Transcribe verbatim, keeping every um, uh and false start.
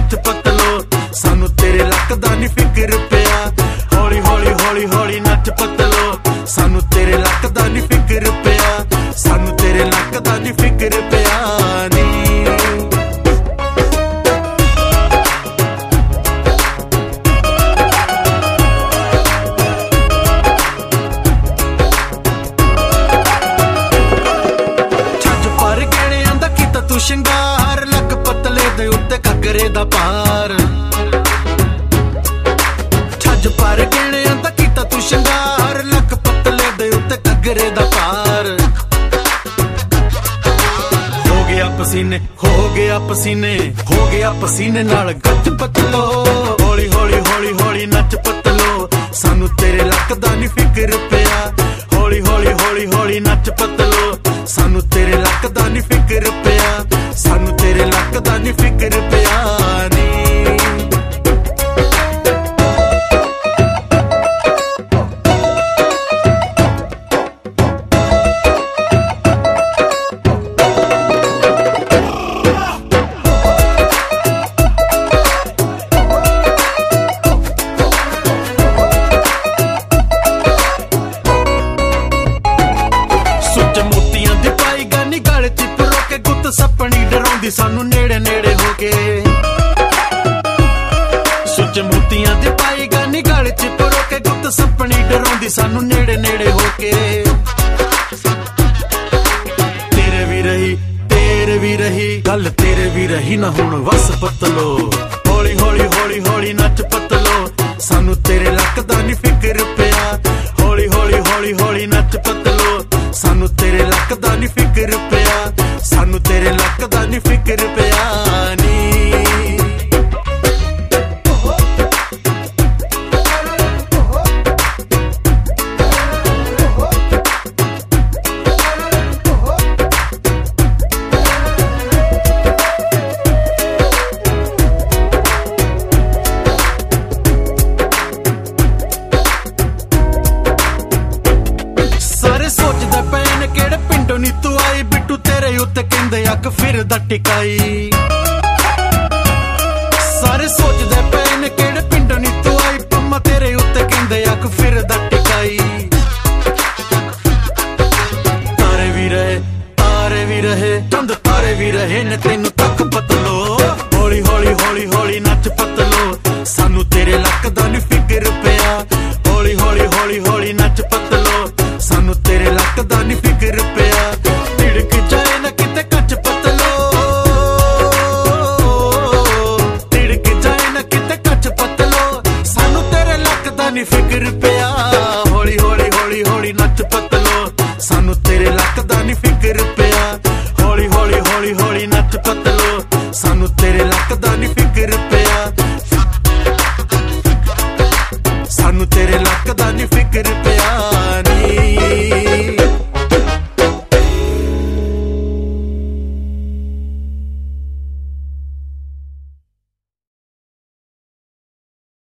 नच पतलो सानू तेरे लक दा नी फिक्र पिया हौली हौली हौली हौली नच पतलो सानू तेरे लक दा नी फिक्र पिया सानू तेरे लक दा नी फिक्र पिया नी ਸ਼ਿੰਗਾਰ ਲੱਕ ਪਤਲੇ ਦੇ ਉੱਤੇ ਘੱਗਰੇ ਦਾ ਪਾਰ ਛੱਜ ਪਰ ਗਹਿਣਿਆਂ ਦਾ ਕੀਤਾ ਤੂੰ ਸ਼ਿੰਗਾਰ ਲੱਕ ਪਤਲੇ ਦੇ ਉੱਤੇ ਘੱਗਰੇ ਦਾ ਪਾਰ ਹੋ ਗਿਆ ਪਸੀਨੇ ਹੋ ਗਿਆ ਪਸੀਨੇ ਹੋ ਗਿਆ ਪਸੀਨੇ ਨਾਲ ਗੱਜ ਪਤਲੋ ਹੌਲੀ ਹੌਲੀ ਹੌਲੀ ਹੌਲੀ ਨੱਚ ਪਤਲੋ ਸਾਨੂੰ ਤੇਰੇ ਲੱਕ ਦਾ ਨੀ ਫਿਕਰ ਪਿਆ ਹੌਲੀ ਹੌਲੀ ਹੌਲੀ ਹੌਲੀ ਨੱਚ ਪਤਲੋ ਸਾਨੂੰ ਤੇਰੇ ਲੱਕ ਦਾ ਨੀ ਫਿਕਰ ਪਿਆ ਸਾਨੂੰ ਤੇਰੇ ਲੱਕ ਦਾ ਨੀ ਫਿਕਰ ਪਿਆ ਨੀ ਸੱਪਣੀ ਡਰਾਉਂਦੀ ਸਾਨੂੰ ਨੇੜੇ ਨੇੜੇ ਹੋ ਕੇ ਸੁੱਚ ਮੋਤੀਆਂ ਦੀ ਪਾਈ ਗਾਨੀ ਗਲ ਚ ਪਰੋ ਕੇ ਗੁੱਤ ਸੱਪਣੀ ਡਰਾਉਂਦੀ ਸਾਨੂੰ ਨੇੜੇ ਨੇੜੇ ਹੋ ਕੇ ਤੇਰੇ ਵੀ ਰਹੀ ਤੇਰੇ ਵੀ ਰਹੀ ਗੱਲ ਤੇਰੇ ਵੀ ਰਹੀ ਨਾ ਹੁਣ ਵਸ ਪਤਲੋ ਹੌਲੀ ਹੌਲੀ ਹੌਲੀ ਹੌਲੀ ਨੱਚ ਪਤਲੋ ਸਾਨੂੰ ਤੇਰੇ ਲੱਕ ਦਾ ਨੀ ਫਿਕਰ ਪਿਆ ਹੌਲੀ ਹੌਲੀ ਹੌਲੀ ਹੌਲੀ ਨੱਚ ਪਤਲੋ ਸਾਨੂੰ ਤੇਰੇ ਲੱਕ ਦਾ ਨੀ ਫਿਕਰ ਪਿਆ ਸਾਨੂੰ ਤੇਰੇ ਲੱਕ ਦਾ ਨੀ ਫਿਕਰ ਪਿਆ ਨੀ ਸਾਰੇ ਸੋਚਦੇ ਪਏ ਨੇ ਕਿਹੜੇ ਪਿੰਡੋਂ ਨੀ ਤੂੰ ਆਈ ਬਿੱਟੂ ਤੇਰੇ ਉੱਤੇ ਕਹਿੰਦੇ ਅੱਖ ਫਿਰਦਾ ਟਿਕਾਈ ਸਾਰੇ ਸੋਚਦੇ ਪਏ ਨੇ ਕਿਹੜੇ ਪਿੰਡੋਂ ਨੀ ਤੂੰ ਆਈ ਪੰਮਾ ਤੇਰੇ ਉੱਤੇ ਕਹਿੰਦੇ ਅੱਖ ਫਿਰਦਾ ਟਿਕਾਈ ਤਾਰੇ ਵੀ ਰਹੇ ਤਾਰੇ ਵੀ ਰਹੇ ਚੰਦ ਤਾਰੇ ਵੀ ਰਹੇ ਨੇ ਤੈਨੂੰ ਤੱਕ ਪਤਲੋ ਹੌਲੀ ਹੌਲੀ ਹੌਲੀ ਹੌਲੀ ਨੱਚ ਪਤਲੋ ਸਾਨੂੰ ਤੇਰੇ ਲੱਕ ਦਾ ਨੀ ਫਿਕਰ ਪਿਆ ਹੌਲੀ ਹੌਲੀ ਹੌਲੀ ਹੌਲੀ ਨੱਚ ਪਤਲੋ ਸਾਨੂੰ ਤੇਰੇ ਲੱਕ ਦਾ ਨੀ ਫਿਕਰ ਪਿਆ ਢਿੜਕ ਜਾਏ ਨਾ ਕਿਤੇ ਕੱਚ ਪਤਲੋ ਢਿੜਕ ਜਾਏ ਨਾ ਕਿਤੇ ਕੱਚ ਪਤਲੋ ਸਾਨੂੰ ਤੇਰੇ ਲੱਕ ਦਾ ਨੀ ਫਿਕਰ ਪਿਆ ਹੌਲੀ ਹੌਲੀ ਹੌਲੀ ਹੌਲੀ ਨੱਚ ਪਤਲੋ ਸਾਨੂੰ ਤੇਰੇ ਲੱਕ ਦਾ ਨੀ ਫਿਕਰ ਪਿਆ ਹੌਲੀ ਹੌਲੀ ਹੌਲੀ ਹੌਲੀ ਨੱਚ ਪਤਲੋ ਸਾਨੂੰ ਤੇਰੇ ਲੱਕ ਦਾ ਨੀ ਫਿਕਰ ਪਿਆ ਸਾਨੂੰ ਤੇਰੇ ਲੱਕ ਦਾ ਨੀ ਫਿਕਰ ਪਿਆ